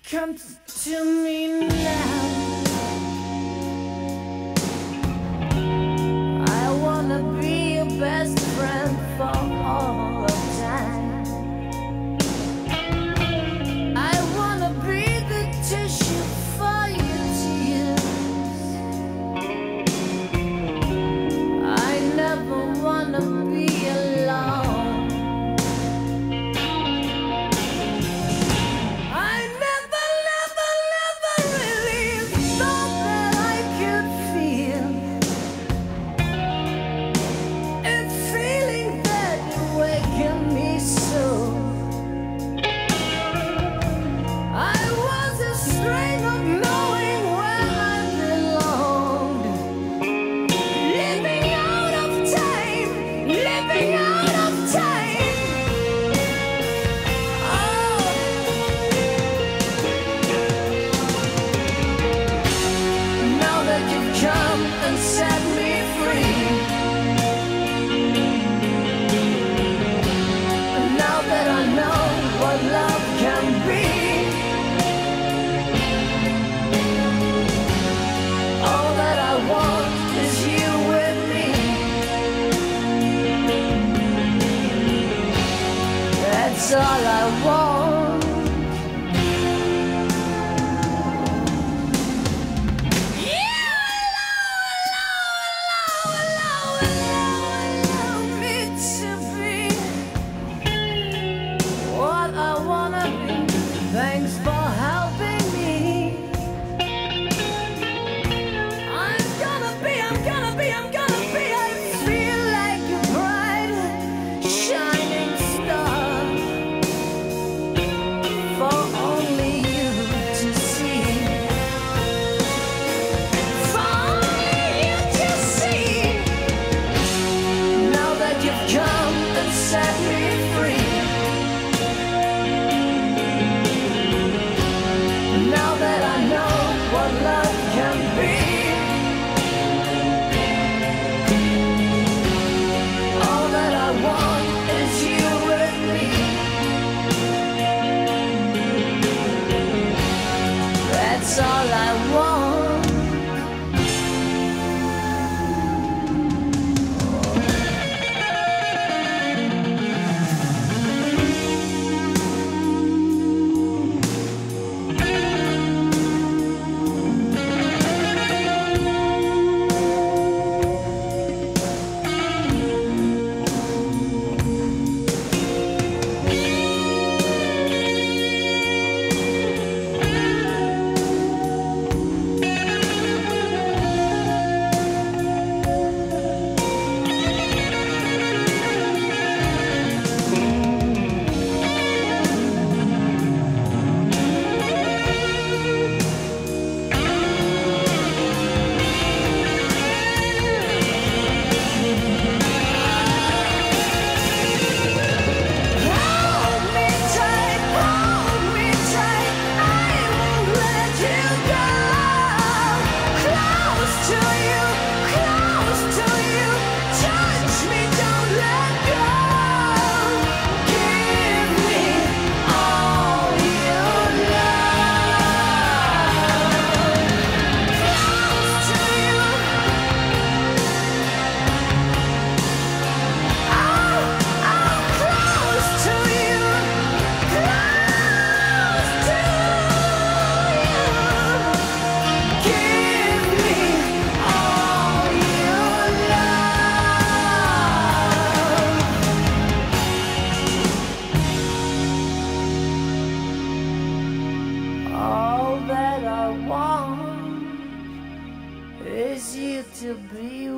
Come to me now. I wanna be your best friend for all of time. I wanna be the tissue for your tears. I never wanna be alone. Come and set me free. Now that I know what love can be, all that I want is you with me. That's all I want. Thanks for helping me. I'm gonna be, I feel like a bright, shining star for only you to see. For only you to see. Now that you've come and set me free. Now that I know what love can be, all that I want is you with me. That's all I want. All that I want is you to be